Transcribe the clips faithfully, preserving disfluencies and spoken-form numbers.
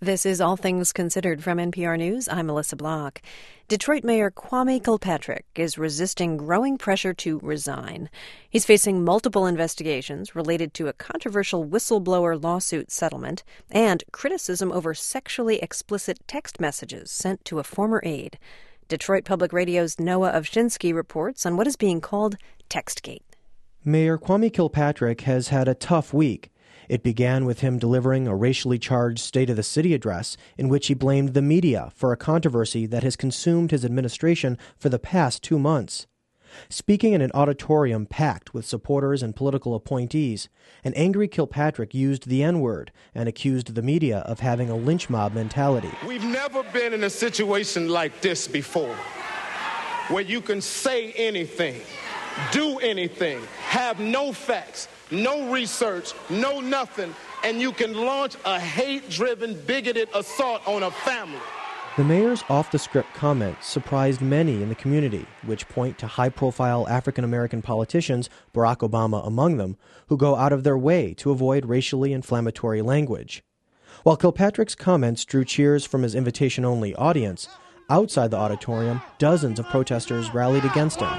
This is All Things Considered from N P R News. I'm Melissa Block. Detroit Mayor Kwame Kilpatrick is resisting growing pressure to resign. He's facing multiple investigations related to a controversial whistleblower lawsuit settlement and criticism over sexually explicit text messages sent to a former aide. Detroit Public Radio's Noah Ovshinsky reports on what is being called Textgate. Mayor Kwame Kilpatrick has had a tough week. It began with him delivering a racially charged State of the City address in which he blamed the media for a controversy that has consumed his administration for the past two months. Speaking in an auditorium packed with supporters and political appointees, an angry Kilpatrick used the N-word and accused the media of having a lynch mob mentality. We've never been in a situation like this before, where you can say anything, do anything, have no facts, no research, no nothing, and you can launch a hate-driven, bigoted assault on a family. The mayor's off-the-script comments surprised many in the community, which point to high-profile African-American politicians, Barack Obama among them, who go out of their way to avoid racially inflammatory language. While Kilpatrick's comments drew cheers from his invitation-only audience, outside the auditorium, dozens of protesters rallied against him.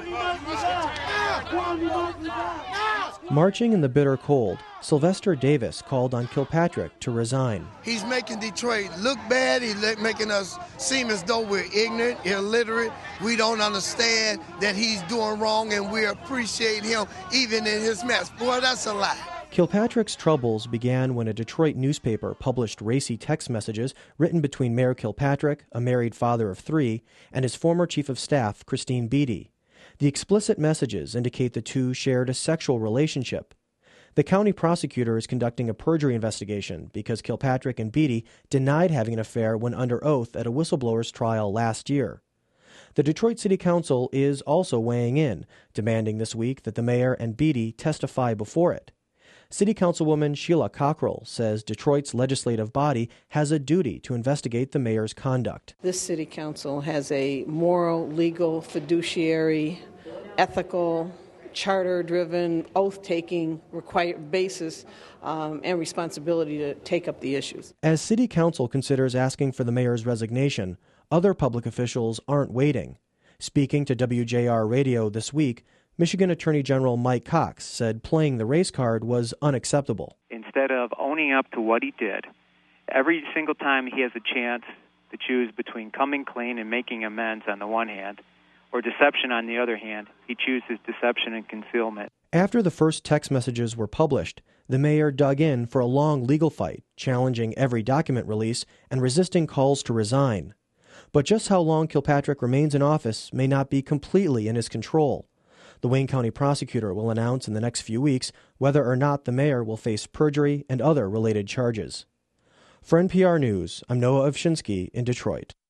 Marching in the bitter cold, Sylvester Davis called on Kilpatrick to resign. He's making Detroit look bad. He's making us seem as though we're ignorant, illiterate. We don't understand that he's doing wrong, and we appreciate him even in his mess. Boy, that's a lie. Kilpatrick's troubles began when a Detroit newspaper published racy text messages written between Mayor Kilpatrick, a married father of three, and his former chief of staff, Christine Beatty. The explicit messages indicate the two shared a sexual relationship. The county prosecutor is conducting a perjury investigation because Kilpatrick and Beatty denied having an affair when under oath at a whistleblower's trial last year. The Detroit City Council is also weighing in, demanding this week that the mayor and Beatty testify before it. City Councilwoman Sheila Cockrell says Detroit's legislative body has a duty to investigate the mayor's conduct. This city council has a moral, legal, fiduciary, ethical, charter-driven, oath-taking required basis um, and responsibility to take up the issues. As city council considers asking for the mayor's resignation, other public officials aren't waiting. Speaking to W J R Radio this week, Michigan Attorney General Mike Cox said playing the race card was unacceptable. Instead of owning up to what he did, every single time he has a chance to choose between coming clean and making amends on the one hand, or deception on the other hand, he chooses deception and concealment. After the first text messages were published, the mayor dug in for a long legal fight, challenging every document release and resisting calls to resign. But just how long Kilpatrick remains in office may not be completely in his control. The Wayne County prosecutor will announce in the next few weeks whether or not the mayor will face perjury and other related charges. For N P R News, I'm Noah Ovshinsky in Detroit.